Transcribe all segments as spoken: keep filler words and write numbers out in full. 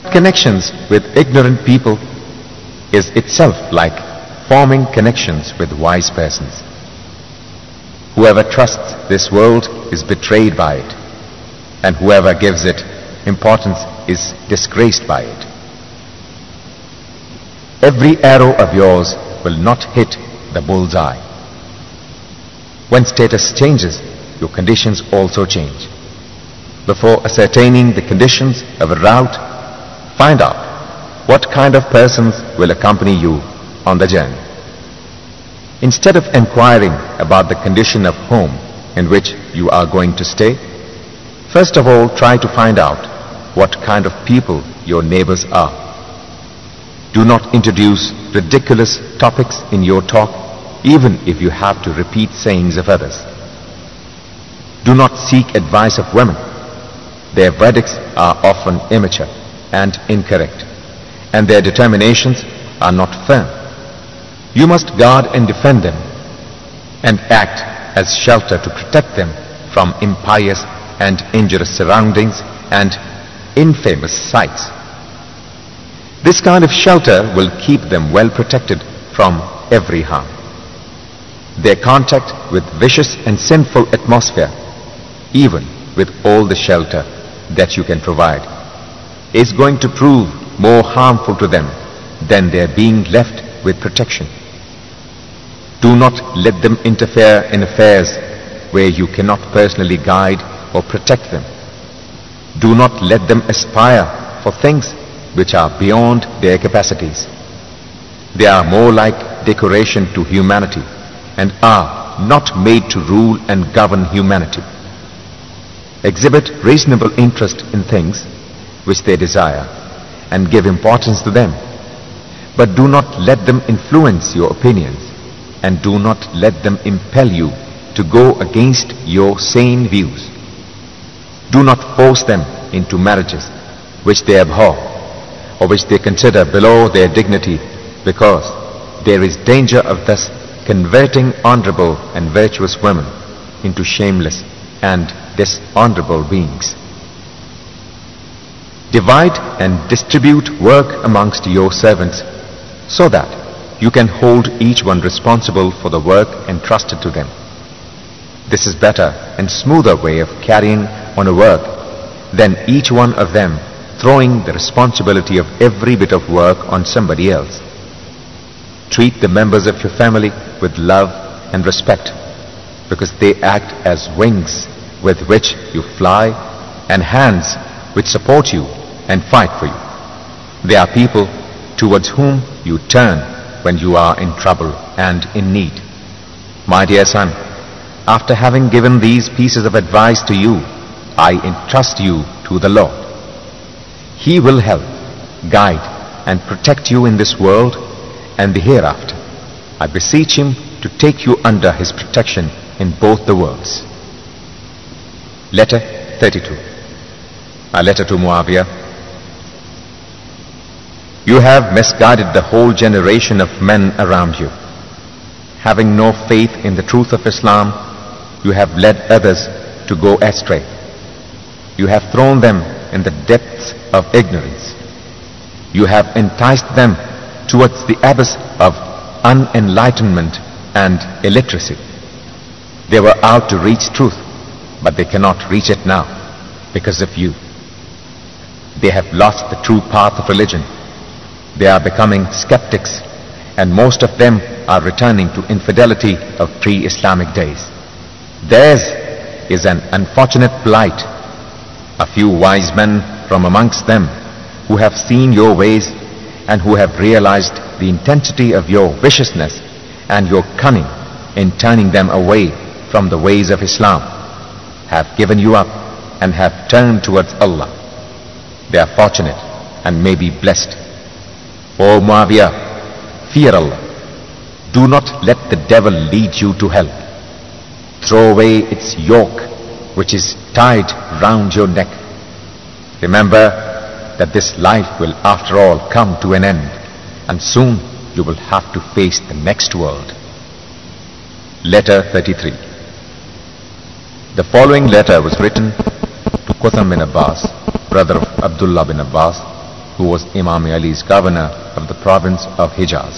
Connections with ignorant people is itself like forming connections with wise persons. Whoever trusts this world is betrayed by it, and whoever gives it importance is disgraced by it. Every arrow of yours will not hit the bull's eye. When status changes, your conditions also change. Before ascertaining the conditions of a route, find out what kind of persons will accompany you on the journey. Instead of inquiring about the condition of home in which you are going to stay, first of all try to find out what kind of people your neighbors are. Do not introduce ridiculous topics in your talk, even if you have to repeat sayings of others. Do not seek advice of women. Their verdicts are often immature and incorrect, and their determinations are not firm. You must guard and defend them, and act as shelter to protect them from impious and injurious surroundings and infamous sights. This kind of shelter will keep them well protected from every harm. Their contact with vicious and sinful atmosphere, even with all the shelter that you can provide, is going to prove more harmful to them than their being left with protection. Do not let them interfere in affairs where you cannot personally guide or protect them. Do not let them aspire for things which are beyond their capacities. They are more like decoration to humanity and are not made to rule and govern humanity. Exhibit reasonable interest in things which they desire and give importance to them, but do not let them influence your opinions, and do not let them impel you to go against your sane views. Do not force them into marriages which they abhor or which they consider below their dignity, because there is danger of thus converting honorable and virtuous women into shameless and dishonorable beings. Divide and distribute work amongst your servants so that you can hold each one responsible for the work entrusted to them. This is better and smoother way of carrying on a work than each one of them throwing the responsibility of every bit of work on somebody else. Treat the members of your family with love and respect, because they act as wings with which you fly and hands which support you and fight for you. They are people towards whom you turn when you are in trouble and in need. My dear son, after having given these pieces of advice to you, I entrust you to the Lord. He will help, guide, and protect you in this world and the hereafter. I beseech him to take you under his protection in both the worlds. Letter thirty-two. A letter to Muawiyah. You have misguided the whole generation of men around you. Having no faith in the truth of Islam, you have led others to go astray. You have thrown them in the depths of ignorance. You have enticed them towards the abyss of unenlightenment and illiteracy. They were out to reach truth, but they cannot reach it now because of you. They have lost the true path of religion. They are becoming skeptics, and most of them are returning to infidelity of pre-Islamic days. Theirs is an unfortunate plight. A few wise men from amongst them who have seen your ways and who have realized the intensity of your viciousness and your cunning in turning them away from the ways of Islam have given you up and have turned towards Allah. They are fortunate and may be blessed. O Muawiyah, fear Allah. Do not let the devil lead you to hell. Throw away its yoke which is tied round your neck. Remember that this life will after all come to an end, and soon you will have to face the next world. Letter thirty-three. The following letter was written to Qutham bin Abbas, brother of Abdullah bin Abbas, who was Imam Ali's governor of the province of Hijaz.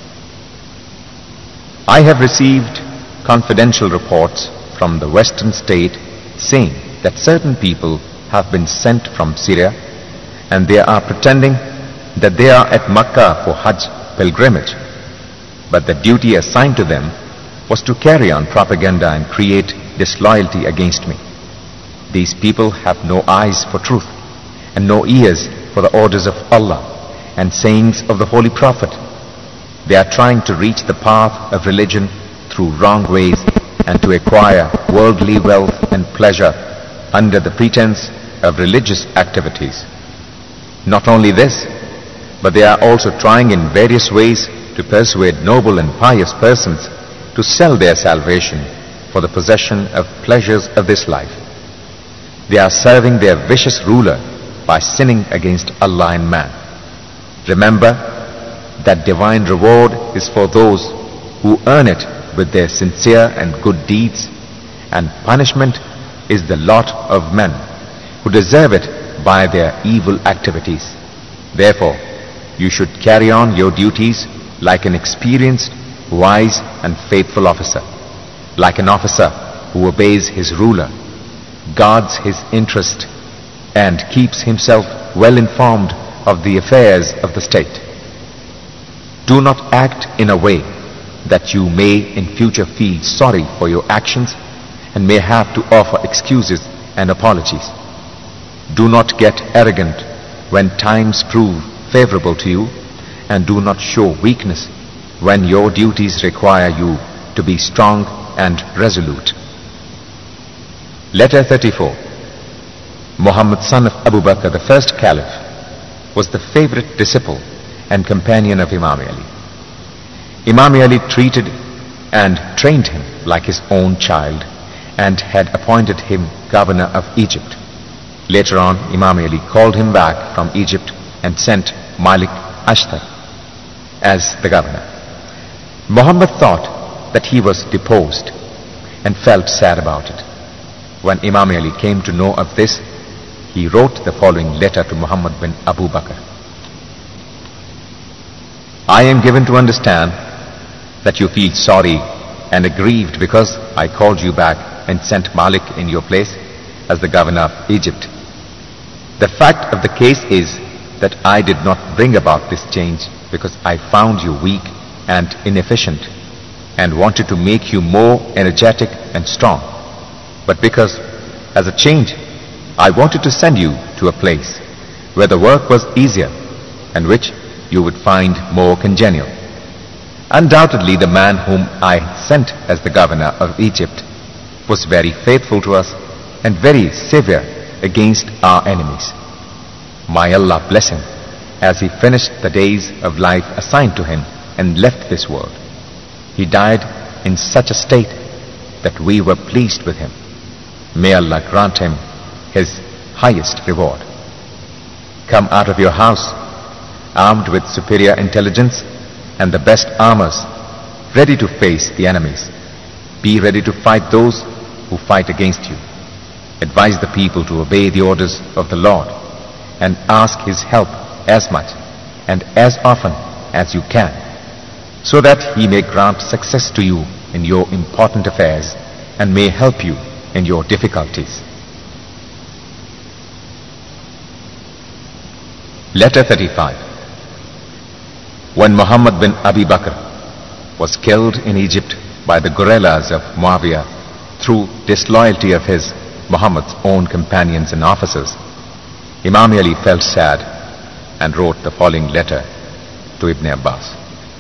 I have received confidential reports from the western state saying that certain people have been sent from Syria and they are pretending that they are at Makkah for Hajj pilgrimage, but the duty assigned to them was to carry on propaganda and create disloyalty against me. These people have no eyes for truth and no ears for the orders of Allah and sayings of the Holy Prophet. They are trying to reach the path of religion through wrong ways and to acquire worldly wealth and pleasure under the pretense of religious activities. Not only this, but they are also trying in various ways to persuade noble and pious persons to sell their salvation for the possession of pleasures of this life. They are serving their vicious ruler by sinning against Allah and man. Remember that divine reward is for those who earn it with their sincere and good deeds, and punishment is the lot of men who deserve it by their evil activities. Therefore, you should carry on your duties like an experienced, wise and faithful officer, like an officer who obeys his ruler, guards his interest, and keeps himself well informed of the affairs of the state. Do not act in a way that you may in future feel sorry for your actions and may have to offer excuses and apologies. Do not get arrogant when times prove favorable to you, and do not show weakness when your duties require you to be strong and resolute. Letter thirty-four. Muhammad, son of Abu Bakr, the first caliph, was the favorite disciple and companion of Imam Ali. Imam Ali treated and trained him like his own child and had appointed him governor of Egypt. Later on, Imam Ali called him back from Egypt and sent Malik Ashtar as the governor. Muhammad thought that he was deposed and felt sad about it. When Imam Ali came to know of this, he wrote the following letter to Muhammad bin Abu Bakr. I am given to understand that you feel sorry and aggrieved because I called you back and sent Malik in your place as the governor of Egypt. The fact of the case is that I did not bring about this change because I found you weak and inefficient and wanted to make you more energetic and strong, but because as a change I wanted to send you to a place where the work was easier and which you would find more congenial. Undoubtedly, the man whom I sent as the governor of Egypt was very faithful to us and very severe against our enemies. May Allah bless him as he finished the days of life assigned to him and left this world. He died in such a state that we were pleased with him. May Allah grant him his highest reward. Come out of your house armed with superior intelligence and the best armors, ready to face the enemies. Be ready to fight those who fight against you. Advise the people to obey the orders of the Lord and ask his help as much and as often as you can, so that he may grant success to you in your important affairs and may help you in your difficulties. Letter thirty-five. When Muhammad bin Abi Bakr was killed in Egypt by the guerrillas of Muawiyah through disloyalty of his, Muhammad's own companions and officers, Imam Ali felt sad and wrote the following letter to Ibn Abbas.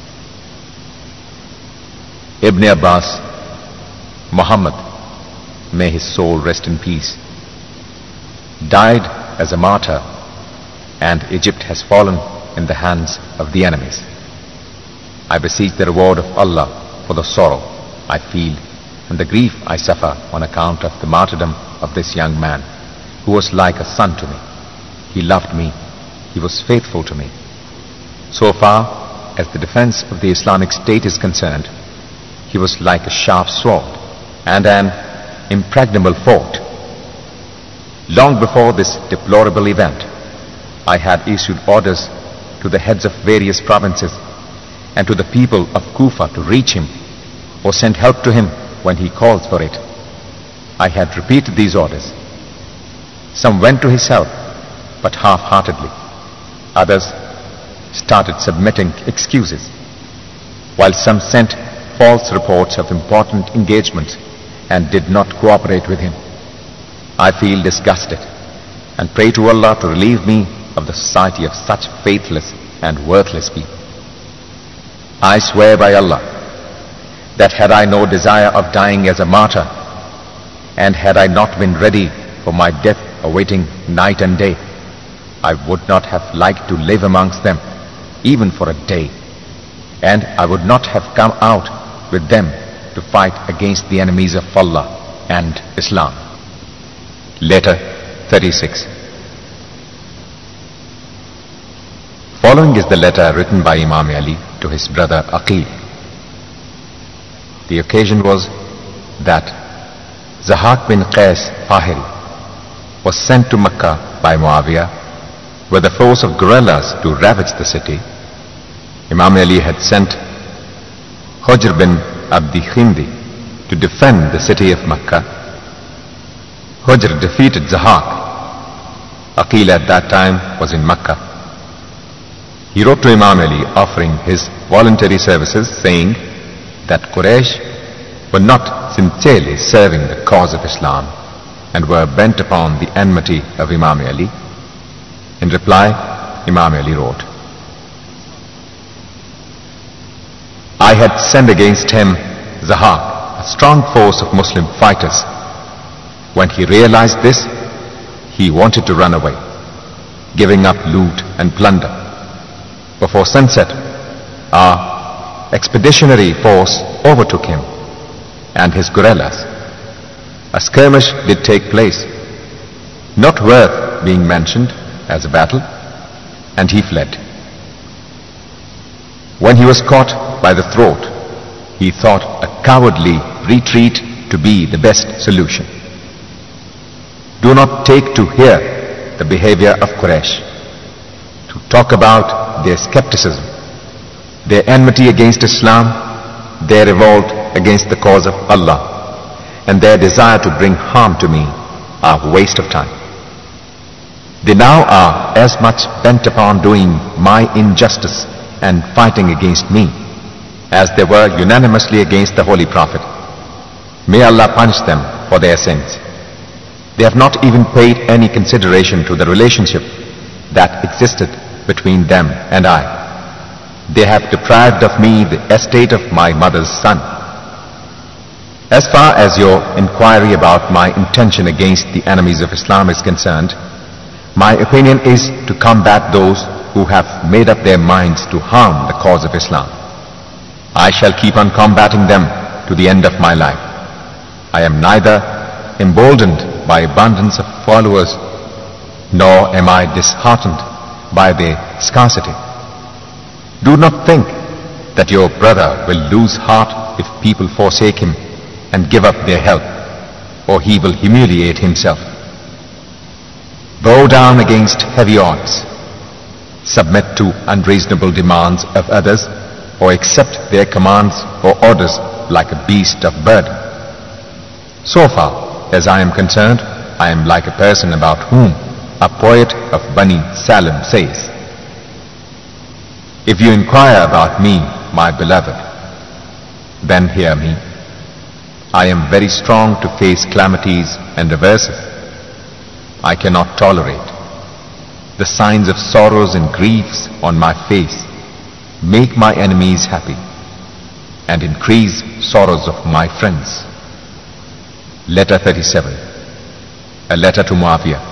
Ibn Abbas, Muhammad, may his soul rest in peace, died as a martyr, and Egypt has fallen in the hands of the enemies. I beseech the reward of Allah for the sorrow I feel and the grief I suffer on account of the martyrdom of this young man, who was like a son to me. He loved me, he was faithful to me. So far as the defense of the Islamic State is concerned, he was like a sharp sword and an impregnable fort. Long before this deplorable event, I had issued orders to the heads of various provinces and to the people of Kufa to reach him or send help to him when he calls for it. I had repeated these orders. Some went to his help, but half-heartedly. Others started submitting excuses, while some sent false reports of important engagements and did not cooperate with him. I feel disgusted and pray to Allah to relieve me of the society of such faithless and worthless people. I swear by Allah that had I no desire of dying as a martyr, and had I not been ready for my death awaiting night and day, I would not have liked to live amongst them even for a day, and I would not have come out with them to fight against the enemies of Allah and Islam. Letter thirty-six. Following is the letter written by Imam Ali to his brother Aqil. The occasion was that Zahaq bin Qais Fahiri was sent to Mecca by Muawiyah with a force of guerrillas to ravage the city. Imam Ali had sent Hujr bin Abdi Khindi to defend the city of Mecca. Hujr defeated Zahaq. Aqil at that time was in Mecca. He wrote to Imam Ali offering his voluntary services, saying that Quraysh were not sincerely serving the cause of Islam and were bent upon the enmity of Imam Ali. In reply, Imam Ali wrote, I had sent against him, Zahaq, a strong force of Muslim fighters. When he realized this, he wanted to run away, giving up loot and plunder. Before sunset, our expeditionary force overtook him and his guerrillas. A skirmish did take place, not worth being mentioned as a battle, and he fled. When he was caught by the throat, he thought a cowardly retreat to be the best solution. Do not take to hear the behavior of Quraysh, to talk about their skepticism, their enmity against Islam, their revolt against the cause of Allah, and their desire to bring harm to me are waste of time. They now are as much bent upon doing my injustice and fighting against me as they were unanimously against the Holy Prophet. May Allah punish them for their sins. They have not even paid any consideration to the relationship that existed between them and I. They have deprived of me the estate of my mother's son. As far as your inquiry about my intention against the enemies of Islam is concerned, my opinion is to combat those who have made up their minds to harm the cause of Islam. I shall keep on combating them to the end of my life. I am neither emboldened by abundance of followers, nor am I disheartened by their scarcity. Do not think that your brother will lose heart if people forsake him and give up their help, or he will humiliate himself. Bow down against heavy odds. Submit to unreasonable demands of others, or accept their commands or orders like a beast of burden. So far as I am concerned, I am like a person about whom a poet of Bani Salim says, if you inquire about me, my beloved, then hear me. I am very strong to face calamities and reverses. I cannot tolerate the signs of sorrows and griefs on my face. Make my enemies happy and increase sorrows of my friends. Letter thirty-seven. A letter to Muawiyah.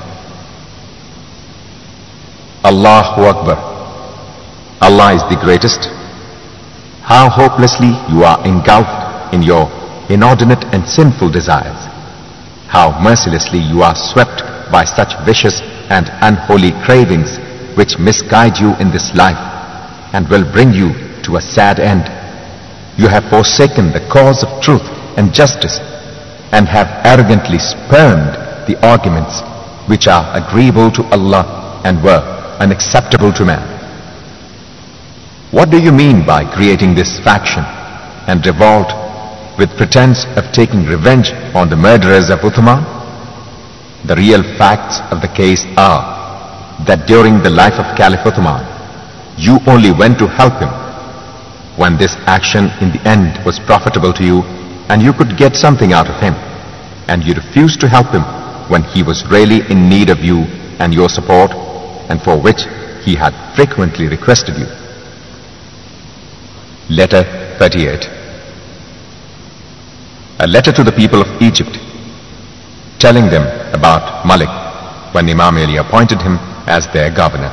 Allahu Akbar. Allah is the greatest. How hopelessly you are engulfed in your inordinate and sinful desires. How mercilessly you are swept by such vicious and unholy cravings which misguide you in this life and will bring you to a sad end. You have forsaken the cause of truth and justice and have arrogantly spurned the arguments which are agreeable to Allah and were unacceptable to man. What do you mean by creating this faction and revolt with pretense of taking revenge on the murderers of Uthman? The real facts of the case are that during the life of Caliph Uthman, you only went to help him when this action in the end was profitable to you and you could get something out of him, and you refused to help him when he was really in need of you and your support, and for which he had frequently requested you. Letter thirty-eight. A letter to the people of Egypt, telling them about Malik when Imam Ali appointed him as their governor.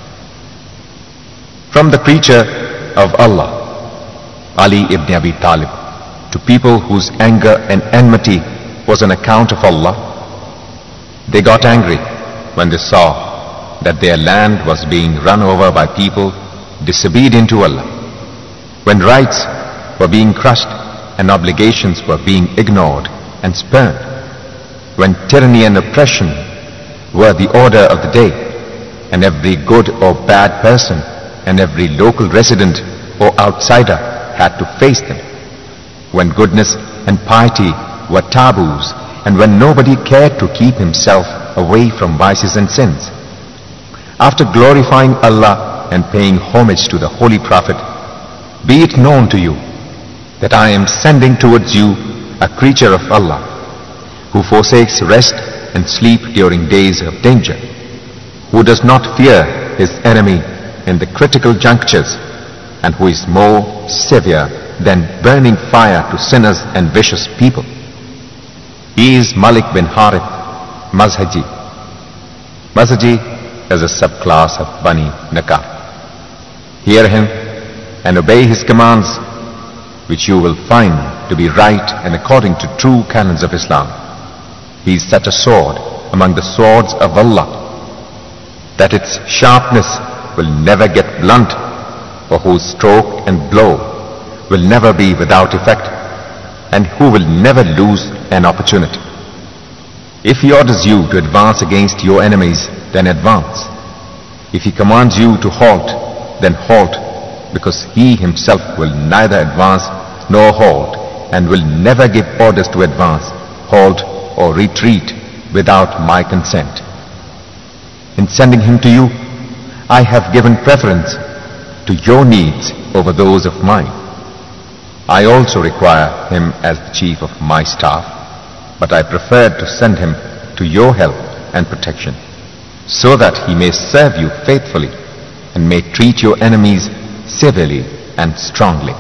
From the creature of Allah, Ali ibn Abi Talib, to people whose anger and enmity was on account of Allah, they got angry when they saw that their land was being run over by people disobedient to Allah, when rights were being crushed and obligations were being ignored and spurned, when tyranny and oppression were the order of the day, and every good or bad person and every local resident or outsider had to face them, when goodness and piety were taboos, and when nobody cared to keep himself away from vices and sins. After glorifying Allah and paying homage to the Holy Prophet, be it known to you that I am sending towards you a creature of Allah, who forsakes rest and sleep during days of danger, who does not fear his enemy in the critical junctures, and who is more severe than burning fire to sinners and vicious people. He is Malik bin Harith Mazhaji. Mazhaji is a subclass of Bani Nakar. Hear him and obey his commands, which you will find to be right and according to true canons of Islam. He is such a sword among the swords of Allah that its sharpness will never get blunt, or whose stroke and blow will never be without effect, and who will never lose an opportunity. If he orders you to advance against your enemies, then advance. If he commands you to halt, then halt, because he himself will neither advance nor halt, and will never give orders to advance, halt, or retreat without my consent. In sending him to you, I have given preference to your needs over those of mine. I also require him as the chief of my staff, but I preferred to send him to your help and protection, so that he may serve you faithfully and may treat your enemies severely and strongly.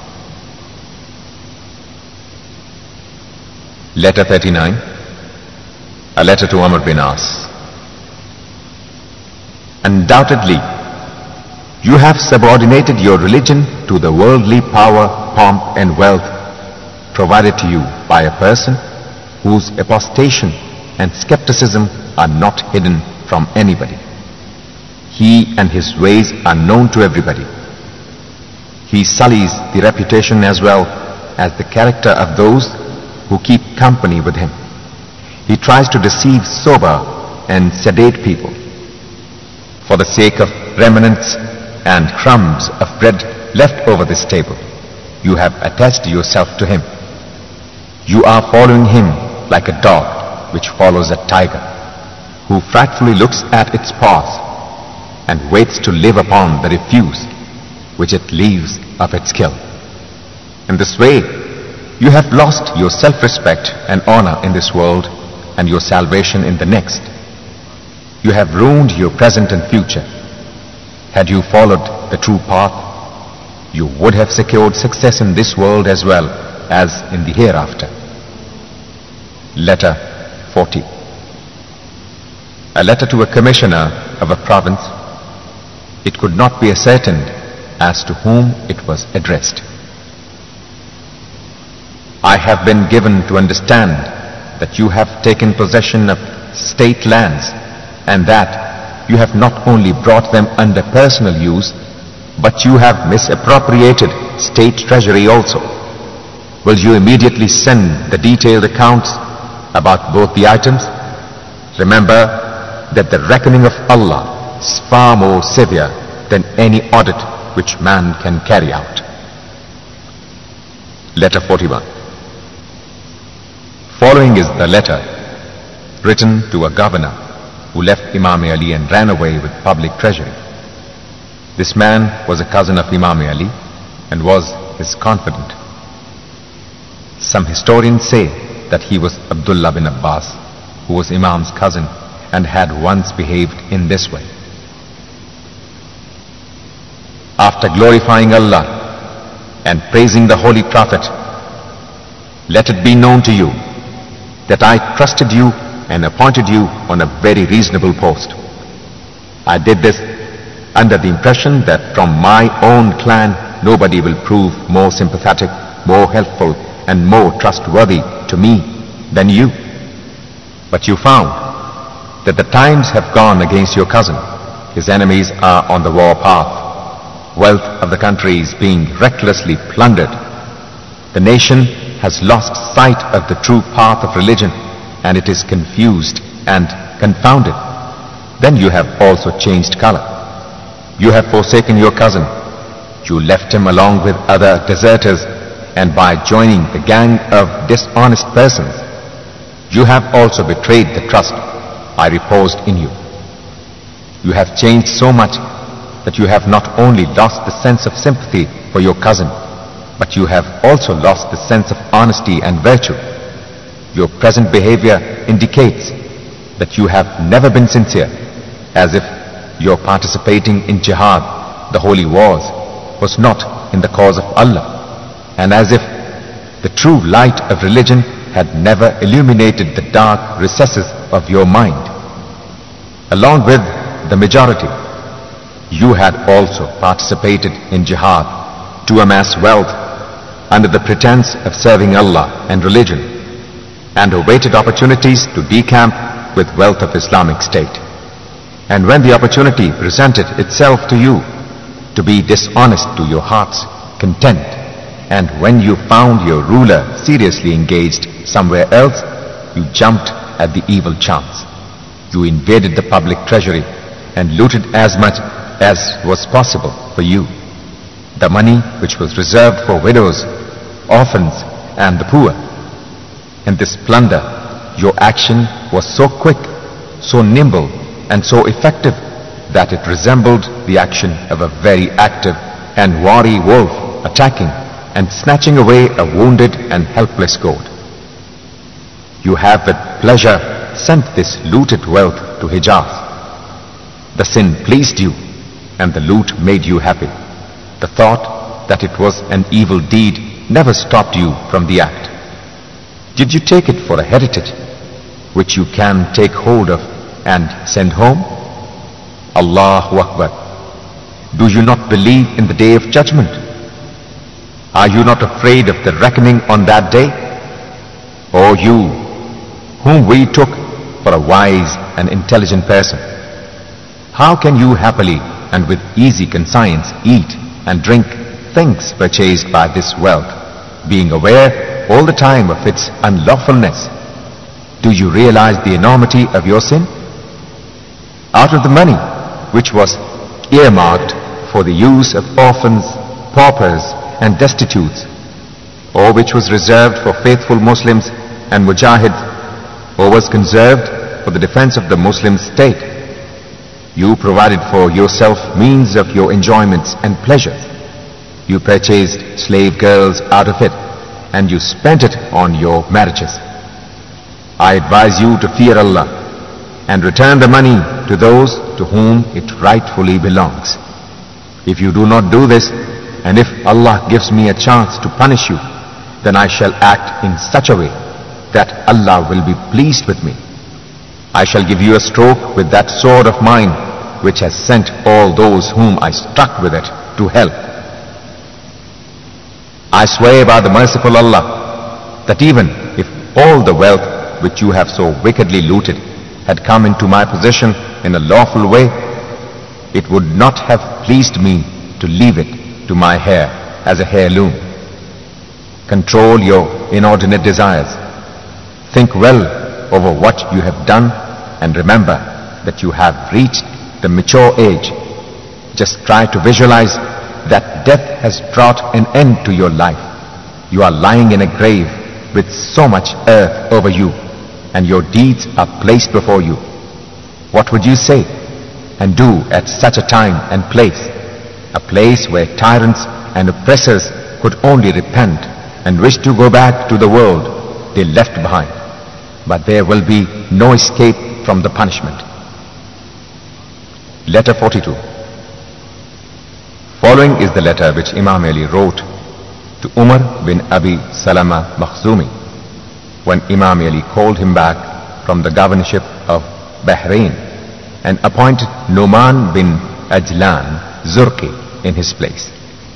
Letter thirty-nine. A letter to Amr bin As. Undoubtedly, you have subordinated your religion to the worldly power, pomp and wealth provided to you by a person whose apostation and skepticism are not hidden from anybody. He and his ways are known to everybody. He sullies the reputation as well as the character of those who keep company with him. He tries to deceive sober and sedate people. For the sake of remnants and crumbs of bread left over this table, you have attached yourself to him. You are following him like a dog which follows a tiger, who frightfully looks at its paws and waits to live upon the refuse which it leaves of its kill. In this way, you have lost your self-respect and honor in this world and your salvation in the next. You have ruined your present and future. Had you followed the true path, you would have secured success in this world as well as in the hereafter. Letter forty. A letter to a commissioner of a province. It could not be ascertained as to whom it was addressed. I have been given to understand that you have taken possession of state lands, and that you have not only brought them under personal use, but you have misappropriated state treasury also. Will you immediately send the detailed accounts about both the items? Remember that the reckoning of Allah is far more severe than any audit which man can carry out. Letter forty-one. Following is the letter written to a governor who left Imam Ali and ran away with public treasury. This man was a cousin of Imam Ali and was his confidant. Some historians say that he was Abdullah bin Abbas, who was Imam's cousin and had once behaved in this way. After glorifying Allah and praising the Holy Prophet, let it be known to you that I trusted you and appointed you on a very reasonable post. I did this under the impression that from my own clan nobody will prove more sympathetic, more helpful and more trustworthy to me than you. But you found that the times have gone against your cousin. His enemies are on the war path. Wealth of the country is being recklessly plundered. The nation has lost sight of the true path of religion and it is confused and confounded. Then you have also changed color. You have forsaken your cousin. You left him along with other deserters, and by joining the gang of dishonest persons, you have also betrayed the trust I reposed in you. You have changed so much that you have not only lost the sense of sympathy for your cousin, but you have also lost the sense of honesty and virtue. Your present behavior indicates that you have never been sincere, as if your participating in jihad, the holy wars, was not in the cause of Allah, and as if the true light of religion had never illuminated the dark recesses of your mind. Along with the majority, you had also participated in jihad to amass wealth under the pretense of serving Allah and religion, and awaited opportunities to decamp with wealth of Islamic State. And when the opportunity presented itself to you to be dishonest to your heart's content, and when you found your ruler seriously engaged somewhere else, you jumped at the evil chance. You invaded the public treasury and looted as much as was possible for you. The money which was reserved for widows, orphans and the poor. In this plunder, your action was so quick, so nimble and so effective that it resembled the action of a very active and wary wolf attacking and snatching away a wounded and helpless goat. You have with pleasure sent this looted wealth to Hijaz. The sin pleased you and the loot made you happy. The thought that it was an evil deed never stopped you from the act. Did you take it for a heritage which you can take hold of and send home? Allahu Akbar. Do you not believe in the day of judgment? Are you not afraid of the reckoning on that day? O you, whom we took for a wise and intelligent person, how can you happily and with easy conscience eat and drink things purchased by this wealth, being aware all the time of its unlawfulness? Do you realize the enormity of your sin? Out of the money which was earmarked for the use of orphans, paupers and destitutes, or which was reserved for faithful Muslims and mujahids, or was conserved for the defense of the Muslim state, you provided for yourself means of your enjoyments and pleasures. You purchased slave girls out of it, and you spent it on your marriages. I advise you to fear Allah and return the money to those to whom it rightfully belongs. If you do not do this, and if Allah gives me a chance to punish you, then I shall act in such a way that Allah will be pleased with me. I shall give you a stroke with that sword of mine which has sent all those whom I struck with it to hell. I swear by the merciful Allah that even if all the wealth which you have so wickedly looted had come into my possession in a lawful way, it would not have pleased me to leave it to my heir as a heirloom. Control your inordinate desires. Think well over what you have done and remember that you have reached the mature age, just try to visualize that death has brought an end to your life. You are lying in a grave with so much earth over you, and your deeds are placed before you. What would you say and do at such a time and place? A place where tyrants and oppressors could only repent and wish to go back to the world they left behind. But there will be no escape from the punishment. Letter forty-two. Following is the letter which Imam Ali wrote to Umar bin Abi Salama Makhzumi when Imam Ali called him back from the governorship of Bahrain and appointed Numan bin Ajlan Zurqi in his place.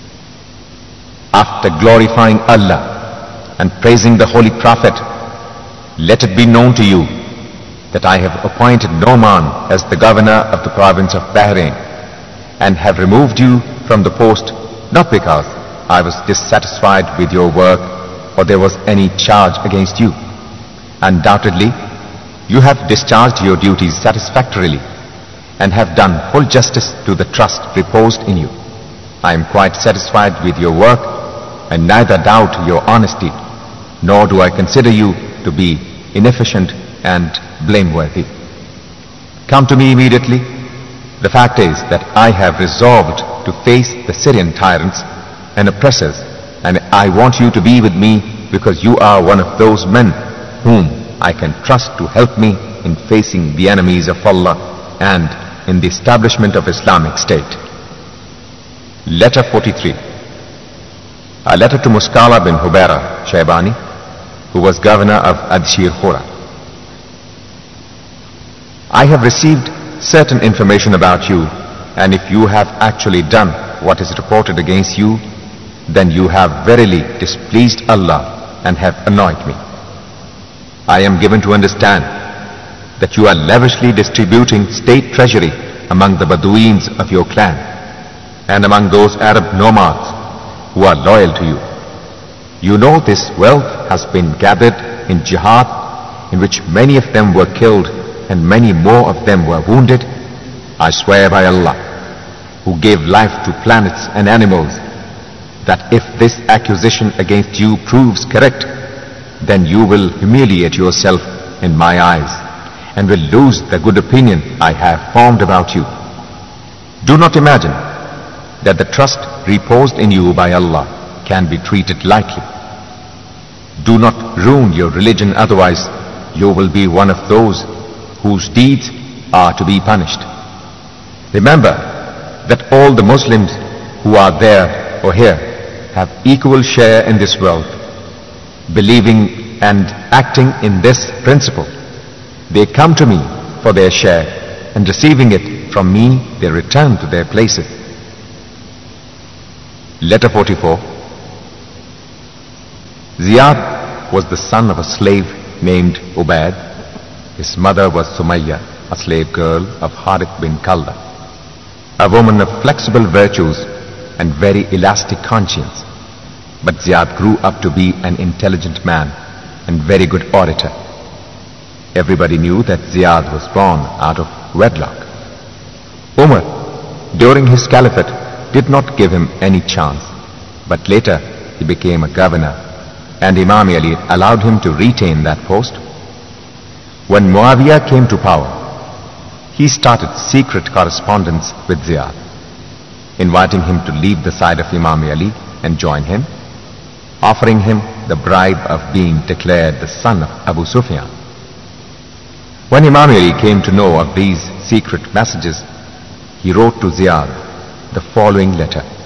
After glorifying Allah and praising the Holy Prophet, let it be known to you that I have appointed Numan as the governor of the province of Bahrain and have removed you from the post not because I was dissatisfied with your work or there was any charge against you. Undoubtedly, you have discharged your duties satisfactorily and have done full justice to the trust reposed in you. I am quite satisfied with your work and neither doubt your honesty, nor do I consider you to be inefficient and blameworthy. Come to me immediately. The fact is that I have resolved to face the Syrian tyrants and oppressors, and I want you to be with me because you are one of those men whom I can trust to help me in facing the enemies of Allah and in the establishment of Islamic State. Letter forty-three. A letter to Muskala bin Hubaira Shaybani, who was governor of Adshir Khura. I have received certain information about you, and if you have actually done what is reported against you, then you have verily displeased Allah and have annoyed me. I am given to understand that you are lavishly distributing state treasury among the Bedouins of your clan and among those Arab nomads who are loyal to you. You know this wealth has been gathered in jihad, in which many of them were killed and many more of them were wounded. I swear by Allah, who gave life to planets and animals, that if this accusation against you proves correct, then you will humiliate yourself in my eyes and will lose the good opinion I have formed about you. Do not imagine that the trust reposed in you by Allah can be treated lightly. Do not ruin your religion, otherwise you will be one of those whose deeds are to be punished. Remember that all the Muslims who are there or here have equal share in this wealth. Believing and acting in this principle, they come to me for their share, and receiving it from me, they return to their places. Letter forty-four. Ziyad was the son of a slave named Ubaid. His mother was Sumayya, a slave girl of Harith bin Kalda, a woman of flexible virtues and very elastic conscience. But Ziyad grew up to be an intelligent man and very good orator. Everybody knew that Ziyad was born out of wedlock. Umar, during his caliphate, did not give him any chance, but later he became a governor, and Imam Ali allowed him to retain that post. When Muawiyah came to power, he started secret correspondence with Ziyad, inviting him to leave the side of Imam Ali and join him, offering him the bribe of being declared the son of Abu Sufyan. When Imam Ali came to know of these secret messages, he wrote to Ziyad the following letter.